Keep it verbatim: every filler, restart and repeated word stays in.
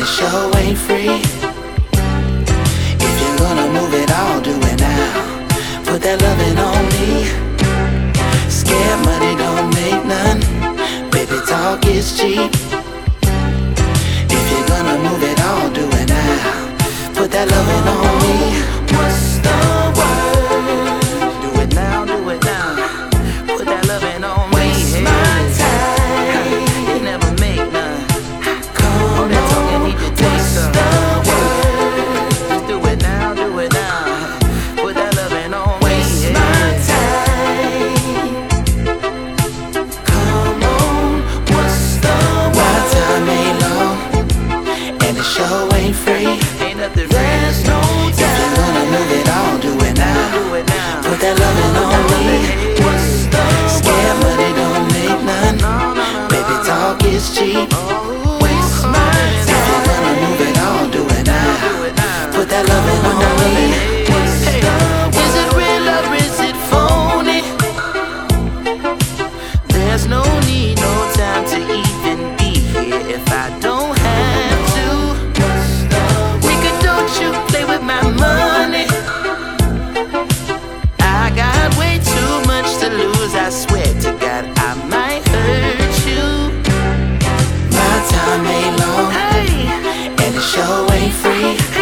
the show ain't free. If you're gonna move it, I'll do it now. Put that loving on me. Scared money don't make none. Baby, talk is cheap. If you're gonna move it, I'll do it now. Put that loving on me. What's the word? Do it now, do it now. Put that loving on me. Waste my time. You never make none. Come on, that talking need to take some. What's the word? Just do it now, do it now. Put that loving on me. Waste my time. Come on, what's the word? My time ain't long, and the show ain't free. Ain't nothing free. There's no time. If you're gonna move it, I'll do it now. Do it now. Put that loving on me. What's the Scared money don't make none. Baby, talk is cheap. Waste my time. If you're gonna move it, I'll do it now. Put that loving on me. What's the Is it real or is it phony? There's no need, no time to even be here if I don't have to. We could don't you play with my money. I got way too much to lose, I swear to God I might hurt you. My time ain't long, hey, and the show ain't free.